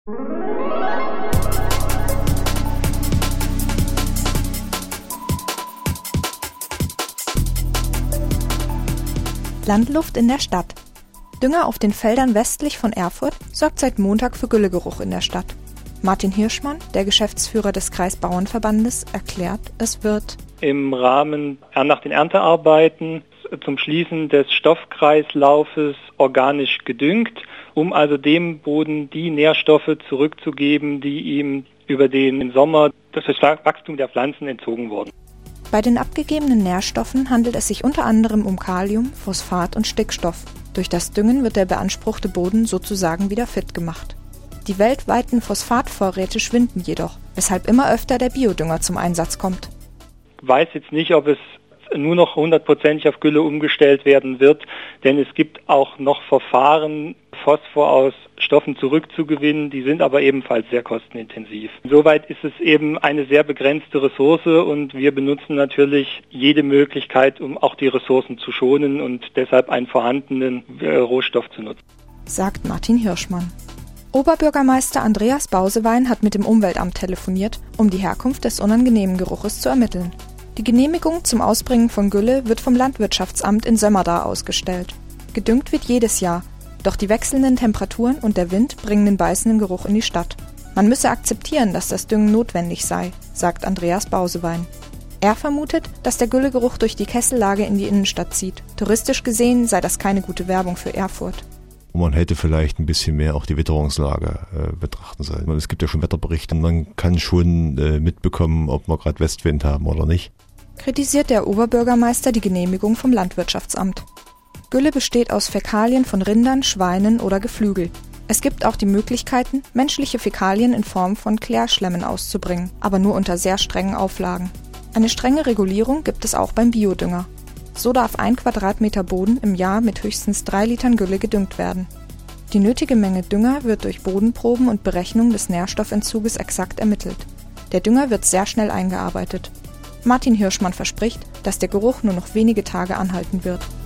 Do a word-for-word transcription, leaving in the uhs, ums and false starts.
Landluft in der Stadt. Dünger auf den Feldern westlich von Erfurt sorgt seit Montag für Güllegeruch in der Stadt. Martin Hirschmann, der Geschäftsführer des Kreisbauernverbandes, erklärt, es wird im Rahmen nach den Erntearbeiten zum Schließen des Stoffkreislaufes organisch gedüngt, um also dem Boden die Nährstoffe zurückzugeben, die ihm über den Sommer durch das Wachstum der Pflanzen entzogen wurden. Bei den abgegebenen Nährstoffen handelt es sich unter anderem um Kalium, Phosphat und Stickstoff. Durch das Düngen wird der beanspruchte Boden sozusagen wieder fit gemacht. Die weltweiten Phosphatvorräte schwinden jedoch, weshalb immer öfter der Biodünger zum Einsatz kommt. Ich weiß jetzt nicht, ob es nur noch hundertprozentig auf Gülle umgestellt werden wird, denn es gibt auch noch Verfahren, Phosphor aus Stoffen zurückzugewinnen, die sind aber ebenfalls sehr kostenintensiv. Insoweit ist es eben eine sehr begrenzte Ressource und wir benutzen natürlich jede Möglichkeit, um auch die Ressourcen zu schonen und deshalb einen vorhandenen äh, Rohstoff zu nutzen. Sagt Martin Hirschmann. Oberbürgermeister Andreas Bausewein hat mit dem Umweltamt telefoniert, um die Herkunft des unangenehmen Geruches zu ermitteln. Die Genehmigung zum Ausbringen von Gülle wird vom Landwirtschaftsamt in Sömmerda ausgestellt. Gedüngt wird jedes Jahr, doch die wechselnden Temperaturen und der Wind bringen den beißenden Geruch in die Stadt. Man müsse akzeptieren, dass das Düngen notwendig sei, sagt Andreas Bausewein. Er vermutet, dass der Güllegeruch durch die Kessellage in die Innenstadt zieht. Touristisch gesehen sei das keine gute Werbung für Erfurt. Man hätte vielleicht ein bisschen mehr auch die Witterungslage äh, betrachten sollen. Es gibt ja schon Wetterberichte, man kann schon äh, mitbekommen, ob wir gerade Westwind haben oder nicht. Kritisiert der Oberbürgermeister die Genehmigung vom Landwirtschaftsamt. Gülle besteht aus Fäkalien von Rindern, Schweinen oder Geflügel. Es gibt auch die Möglichkeiten, menschliche Fäkalien in Form von Klärschlemmen auszubringen, aber nur unter sehr strengen Auflagen. Eine strenge Regulierung gibt es auch beim Biodünger. So darf ein Quadratmeter Boden im Jahr mit höchstens drei Litern Gülle gedüngt werden. Die nötige Menge Dünger wird durch Bodenproben und Berechnung des Nährstoffentzuges exakt ermittelt. Der Dünger wird sehr schnell eingearbeitet. Martin Hirschmann verspricht, dass der Geruch nur noch wenige Tage anhalten wird.